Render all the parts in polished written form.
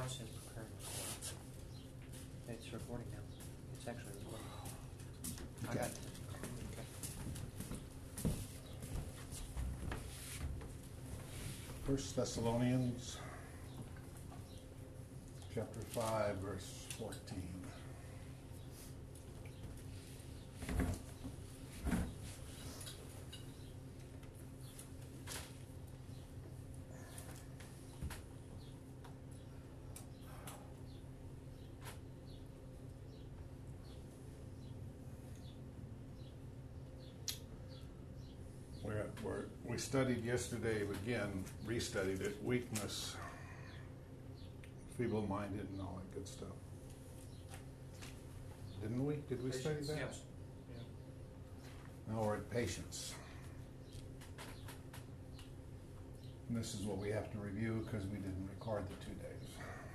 Now it's in current recording. It's recording now. It's actually recording. I Okay. got it. Okay. 1 Thessalonians chapter 5, verse 14. We studied yesterday, again, restudied it, weakness, feeble-minded, and all that good stuff. Didn't we? Did we study that? Yes. Now we're at patience. And this is what we have to review because we didn't record the 2 days.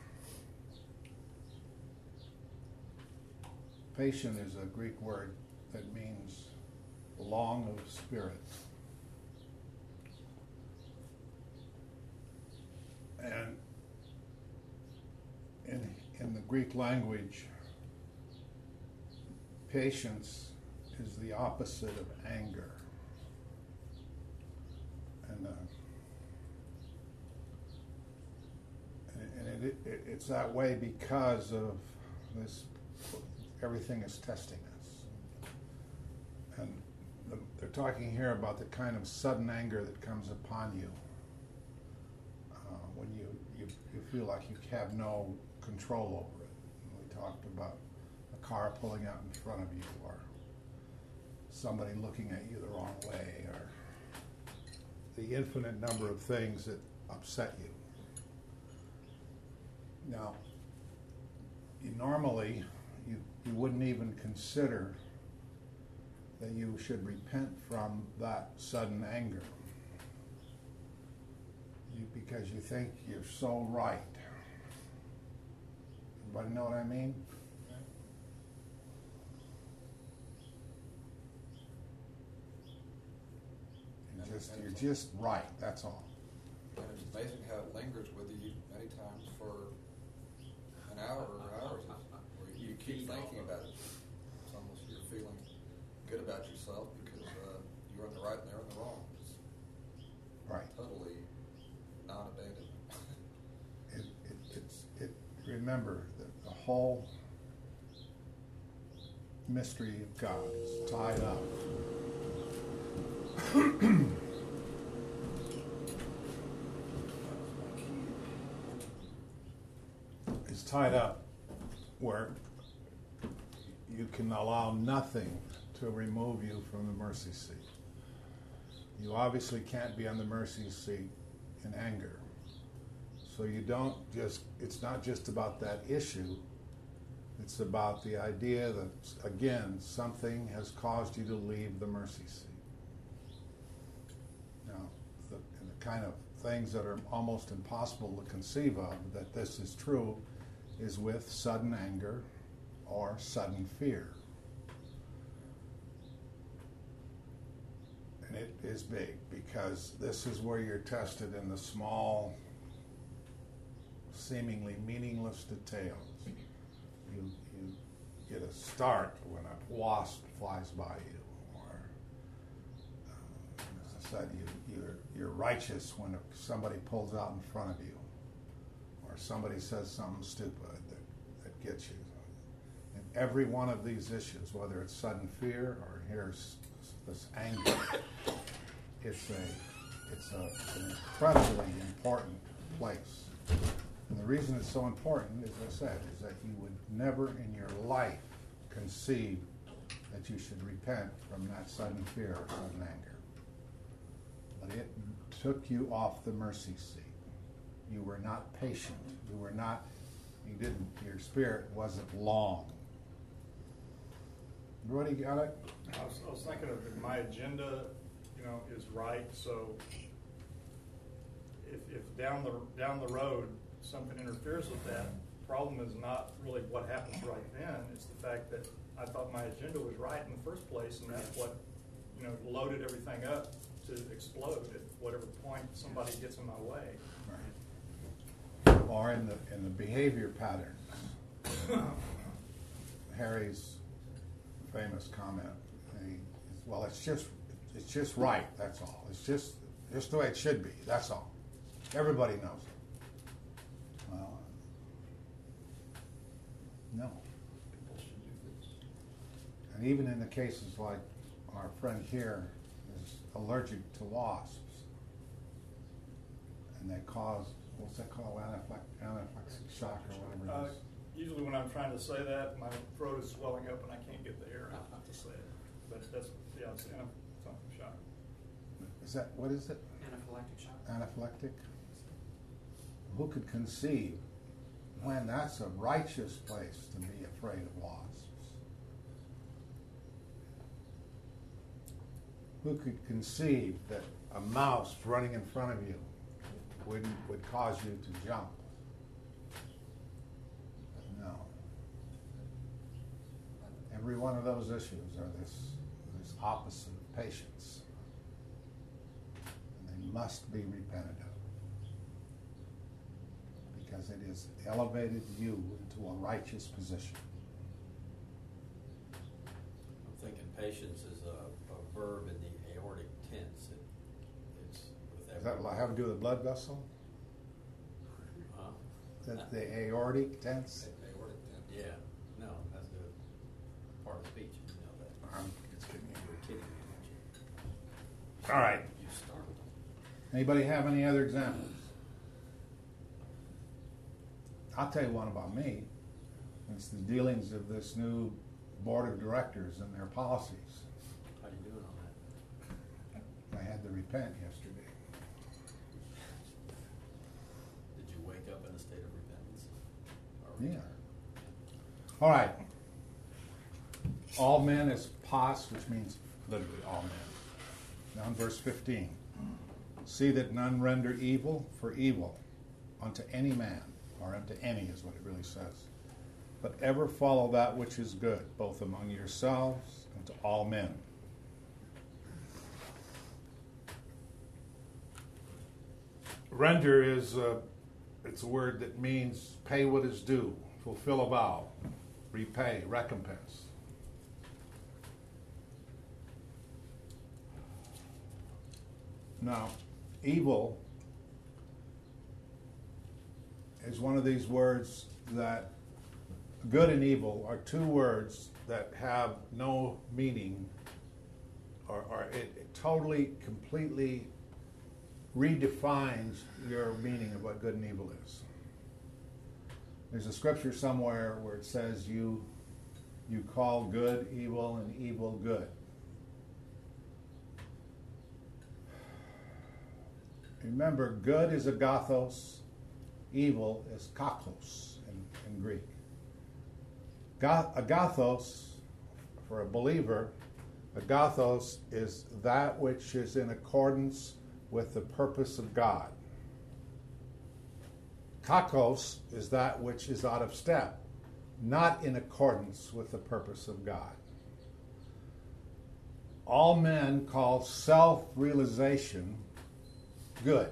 Patient is a Greek word that means long of spirit. And in the Greek language, patience is the opposite of anger. And it's that way because of this, everything is testing us. And they're talking here about the kind of sudden anger that comes upon you when you feel like you have no control over it. And we talked about a car pulling out in front of you, or somebody looking at you the wrong way, or the infinite number of things that upset you. Now, normally you wouldn't even consider that you should repent from that sudden anger, because you think you're so right. Everybody know what I mean? You're just right, that's all. And it's amazing how it lingers with you many times for an hour or hours, where you keep thinking about it. It's almost you're feeling good about yourself because you're in the right and they're in the wrong. It's right. Totally non-abandonment. Remember that the whole mystery of God is tied up. It's tied up where you can allow nothing to remove you from the mercy seat. You obviously can't be on the mercy seat in anger. So you don't just, it's not just about that issue, it's about the idea that, again, something has caused you to leave the mercy seat. Now, the kind of things that are almost impossible to conceive of that this is true is with sudden anger or sudden fear. And it is big because this is where you're tested in the small, seemingly meaningless details. You get a start when a wasp flies by you, or as I said, you're righteous when somebody pulls out in front of you, or somebody says something stupid that gets you. And every one of these issues, whether it's sudden fear or here's this anger, it's an incredibly important place. And the reason it's so important, as I said, is that you would never in your life conceive that you should repent from that sudden fear or sudden anger. But it took you off the mercy seat. You were not patient. Your spirit wasn't long. Everybody got it? I was thinking of my agenda, is right. So if down the road something interferes with that, the problem is not really what happens right then. It's the fact that I thought my agenda was right in the first place, and that's what loaded everything up to explode at whatever point somebody gets in my way. Right. or in the behavior patterns. Harry's famous comment, well, it's just right, that's all. It's just the way it should be, that's all. Everybody knows it. Well, no. People should do this. And even in the cases like our friend here is allergic to wasps, and they cause, what's that called, anaphylactic shock or whatever it is. Usually when I'm trying to say that, my throat is swelling up and I can't get the air out to say it. But that's, yeah, it's something shock. Is that, what is it? Anaphylactic shock. Anaphylactic? Who could conceive when that's a righteous place to be afraid of wasps? Who could conceive that a mouse running in front of you would cause you to jump? No. Every one of those issues are this opposite of patience. And they must be repented of. Because it has elevated you into a righteous position. I'm thinking patience is a verb in the aortic tense. It's with Does that have to do with the blood vessel? Huh? The aortic tense? Aortic then. Yeah. No, that's the part of speech. You know that. I'm just kidding You were kidding me, weren't you? All right. You startled me. Anybody have any other examples? I'll tell you one about me. It's the dealings of this new board of directors and their policies. How you doing on that? I had to repent yesterday. Did you wake up in a state of repentance? Or Yeah. return? All right. All men is pos, which means literally all men. Now in verse 15. See that none render evil for evil unto any man, or unto any is what it really says. But ever follow that which is good, both among yourselves and to all men. Render is it's a word that means pay what is due, fulfill a vow, repay, recompense. Now, evil is one of these words that good and evil are two words that have no meaning, or it totally, completely redefines your meaning of what good and evil is. There's a scripture somewhere where it says you call good evil and evil good. Remember, good is agathos, evil is kakos in Greek. Agathos, for a believer, agathos is that which is in accordance with the purpose of God. Kakos is that which is out of step, not in accordance with the purpose of God. All men call self-realization good.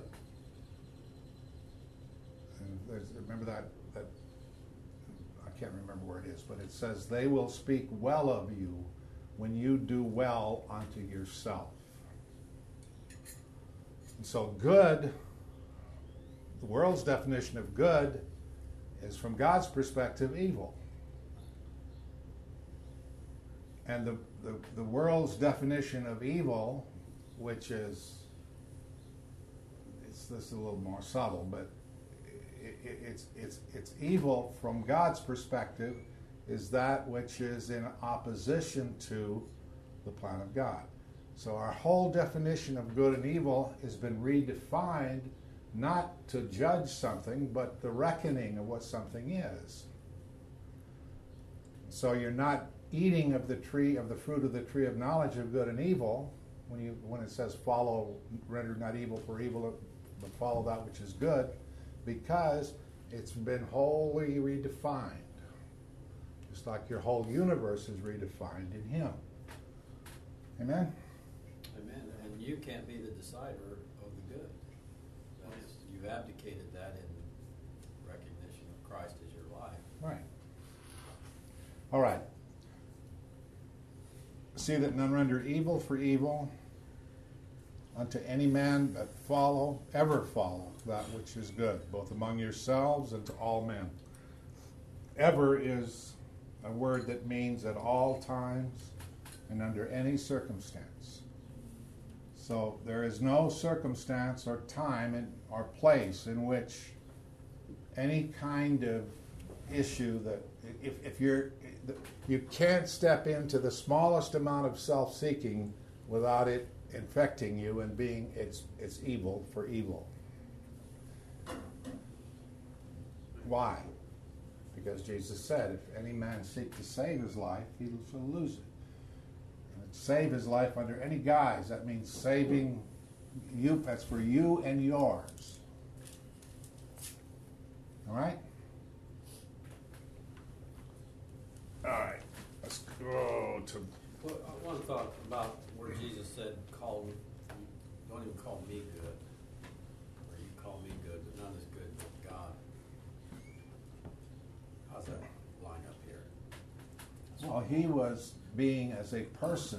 And remember that I can't remember where it is, but it says, they will speak well of you when you do well unto yourself. And so good, the world's definition of good is, from God's perspective, evil. And the world's definition of evil, which is, this is a little more subtle, but it's evil from God's perspective, is that which is in opposition to the plan of God. So our whole definition of good and evil has been redefined, not to judge something, but the reckoning of what something is. So you're not eating of the fruit of the tree of knowledge of good and evil, when it says follow, render not evil for evil, but follow that which is good, because it's been wholly redefined. Just like your whole universe is redefined in Him. Amen? Amen. And you can't be the decider of the good. You've abdicated that in All right. See that none render evil for evil unto any man, but ever follow that which is good, both among yourselves and to all men. Ever is a word that means at all times and under any circumstance. So there is no circumstance or time or place in which any kind of issue that you can't step into the smallest amount of self-seeking without it infecting you and being it's evil for evil. Why? Because Jesus said, if any man seek to save his life, he shall lose it. And save his life under any guise. That means saving you. That's for you and yours. All right? All right. Let's go to... Well, one thought about where Jesus said, don't even call me good. Or you call me good, but none is good but God. How's that line up here? Well, he was being as a person,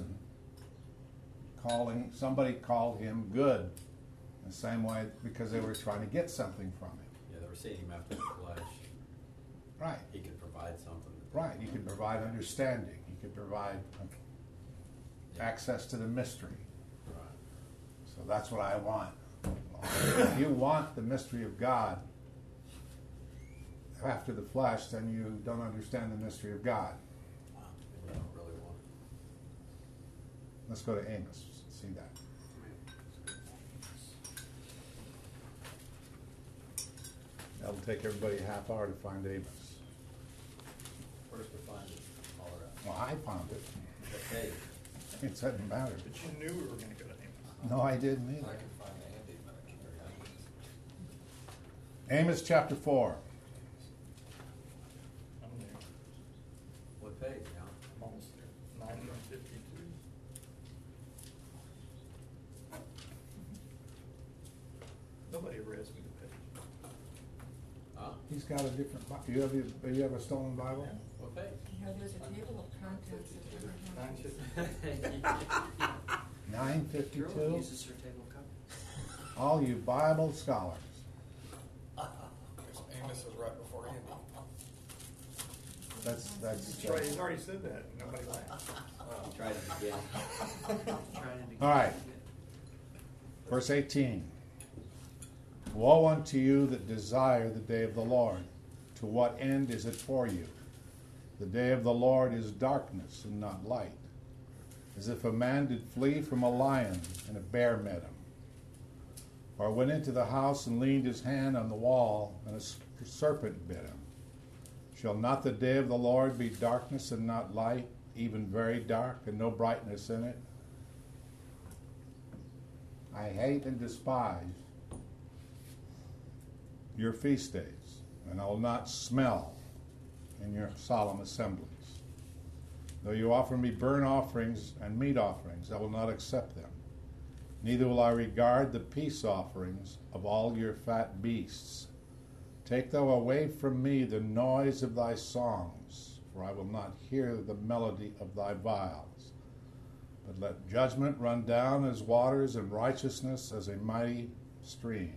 somebody called him good the same way because they were trying to get something from him. Yeah, they were seeing him after the flesh. Right. He could provide something. Right. You could provide understanding. You could provide access to the mystery. Right. So that's what I want. If you want the mystery of God after the flesh, then you don't understand the mystery of God. Maybe I don't really want it. Let's go to Amos. See that. That'll take everybody a half hour to find Amos. Where's to find it? All around. Well, I found it. Okay. It doesn't matter. But you knew we were going to go to Amos. No, I didn't I either. can find Andy, but I can't figure out Amos chapter 4. I'm there. What page, John? I'm almost there. 952. Nobody reads me the page. Huh? He's got a different Bible. You have a stolen Bible? What page? You know, there's a table of contents that every one. 952. 952. Girl uses her table of contents. All you Bible scholars. it. Amos is right before Andy. That's Right, he's already said that. Nobody laughed. Try it again. Trying to All right. Verse 18. Woe unto you that desire the day of the Lord. To what end is it for you? The day of the Lord is darkness and not light. As if a man did flee from a lion and a bear met him. Or went into the house and leaned his hand on the wall and a serpent bit him. Shall not the day of the Lord be darkness and not light, even very dark and no brightness in it? I hate and despise your feast days, and I will not smell in your solemn assemblies. Though you offer me burnt offerings and meat offerings, I will not accept them. Neither will I regard the peace offerings of all your fat beasts. Take thou away from me the noise of thy songs, for I will not hear the melody of thy viols. But let judgment run down as waters and righteousness as a mighty stream.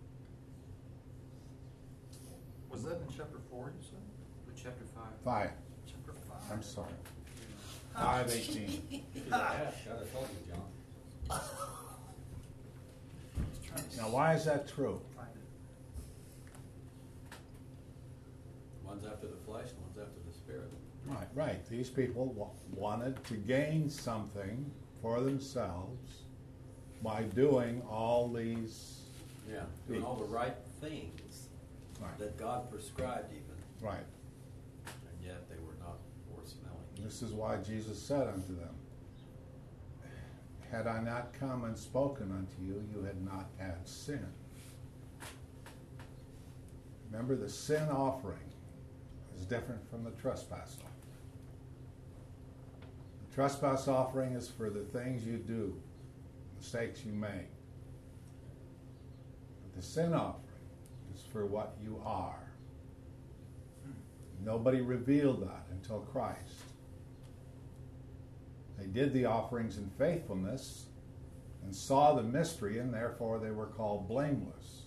Was that in chapter 4, you said? Chapter 5. 5. Chapter 5. I'm sorry. 5:18. Yeah, God, I told you, John. Now, why is that true? One's after the flesh, and one's after the spirit. Right. These people wanted to gain something for themselves by doing all these. Yeah, doing all the right things Right. that God prescribed even, Right. and yet they were not worth smelling. This is why Jesus said unto them, had I not come and spoken unto you, you had not had sin. Remember, the sin offering is different from the trespass offering. The trespass offering is for the things you do, mistakes you make. But the sin offering is for what you are. Nobody revealed that until Christ. They did the offerings in faithfulness and saw the mystery, and therefore they were called blameless.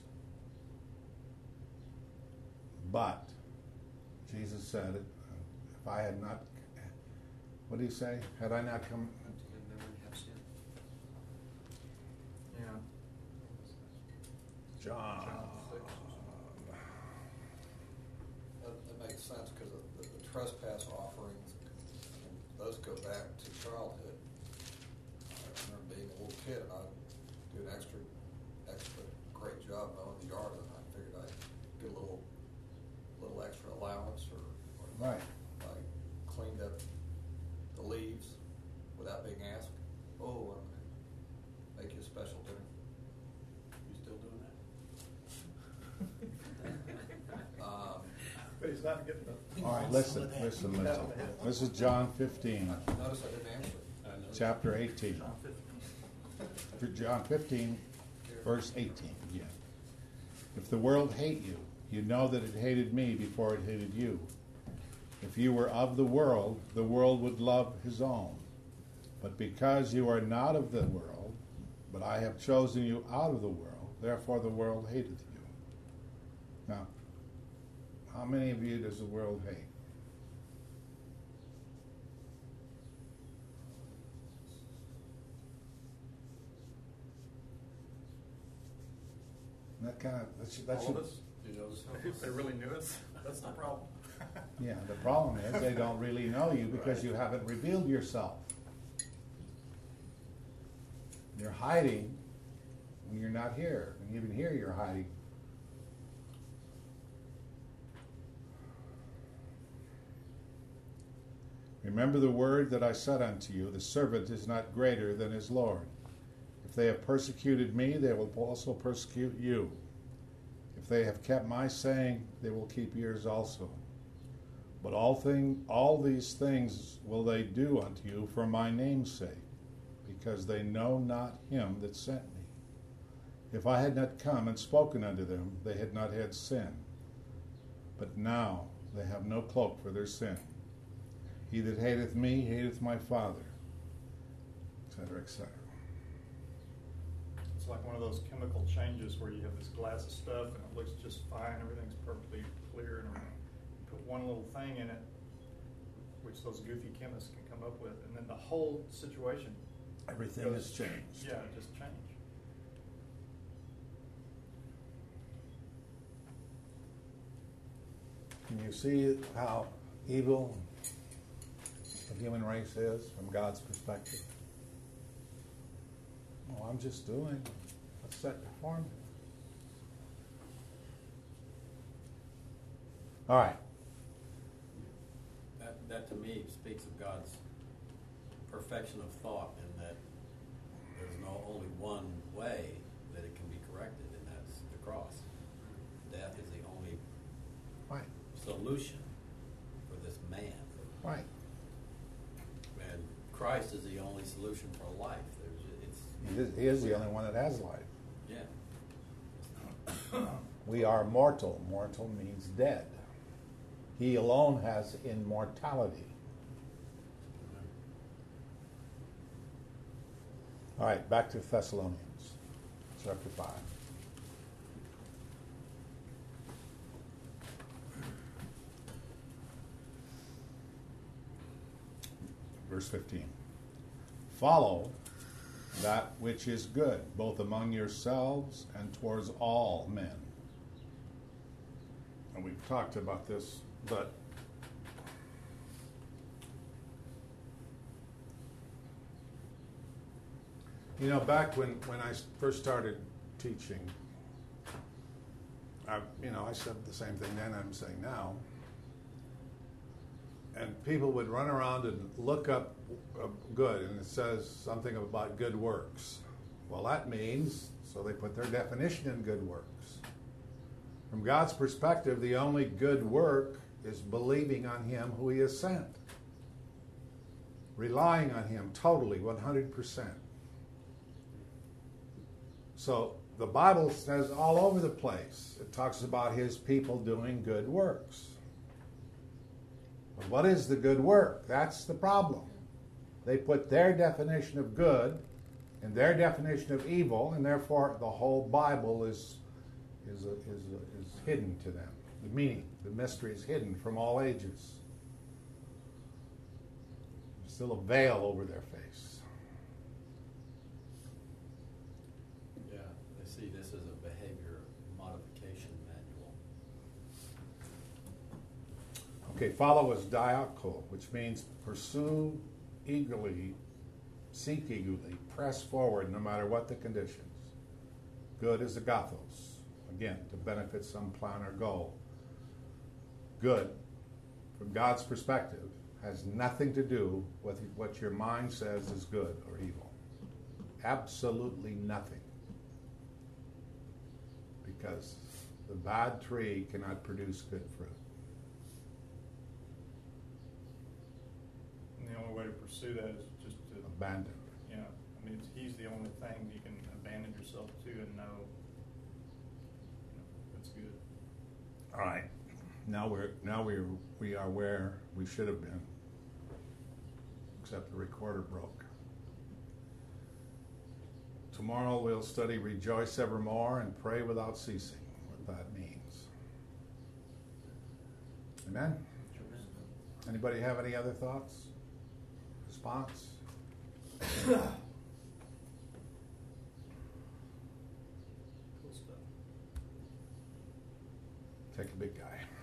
But Jesus said, if I had not, what did he say? Had I not come? Yeah. John. That makes sense because the trespass offerings, and those go back to childhood. I remember being a little kid and I'd do an extra great job mowing the yard, and I figured I'd get a little extra allowance or Right. I cleaned up the leaves without being asked. Oh, I'm gonna make you a special dinner. You still doing that? But he's not getting the. All right, listen. This is John 15, Notice I didn't answer. I know. chapter 18. John 15, verse 18 again. If the world hate you, you know that it hated me before it hated you. If you were of the world would love his own. But because you are not of the world, but I have chosen you out of the world, therefore the world hateth you. Now, how many of you does the world hate? That kind of, that should, All of us? You notice how If they really knew us, that's the problem. yeah, the problem is they don't really know you because you haven't revealed yourself. You're hiding when you're not here. And even here you're hiding. Remember the word that I said unto you, the servant is not greater than his Lord. If they have persecuted me, they will also persecute you. If they have kept my saying, they will keep yours also. But all these things will they do unto you for my name's sake, because they know not him that sent me. If I had not come and spoken unto them, they had not had sin. But now they have no cloak for their sin. He that hateth me hateth my Father, etc., etc. It's like one of those chemical changes where you have this glass of stuff and it looks just fine, everything's perfectly clear, and everything. You put one little thing in it, which those goofy chemists can come up with, and then the whole situation, Everything has changed. yeah, it just changed. Can you see how evil the human race is from God's perspective? Oh, I'm just doing what's set before me. All right. That to me speaks of God's perfection of thought, and that there's only one way that it can be corrected, and that's the cross. Death is the only Right. solution for this man. Right. And Christ is the only solution for life. He is the only one that has life. Yeah. We are mortal. Mortal means dead. He alone has immortality. All right, back to Thessalonians, chapter 5. Verse 15. Follow that which is good, both among yourselves and towards all men. And we've talked about this, but you know, back when I first started teaching, I said the same thing then I'm saying now. And people would run around and look up good, and it says something about good works. Well, that means, so they put their definition in good works. From God's perspective, the only good work is believing on him who he has sent. Relying on him totally, 100%. So the Bible says all over the place, it talks about his people doing good works. But what is the good work? That's the problem. They put their definition of good and their definition of evil, and therefore the whole Bible is hidden to them. The meaning, the mystery is hidden from all ages. There's still a veil over their face. Yeah, they see this as a behavior modification manual. Okay, follow is diako, which means pursue eagerly, seek eagerly, press forward no matter what the conditions. Good is agathos, again, to benefit some plan or goal. Good, from God's perspective, has nothing to do with what your mind says is good or evil. Absolutely nothing. Because the bad tree cannot produce good fruit. And the only way to pursue that is just to, Abandon. you know, I mean, he's the only thing you can abandon yourself to and know, that's good. All right. Now we are where we should have been, except the recorder broke. Tomorrow we'll study Rejoice Evermore and Pray Without Ceasing, what that means. Amen? Anybody have any other thoughts? Response? Cool stuff. Take a big guy.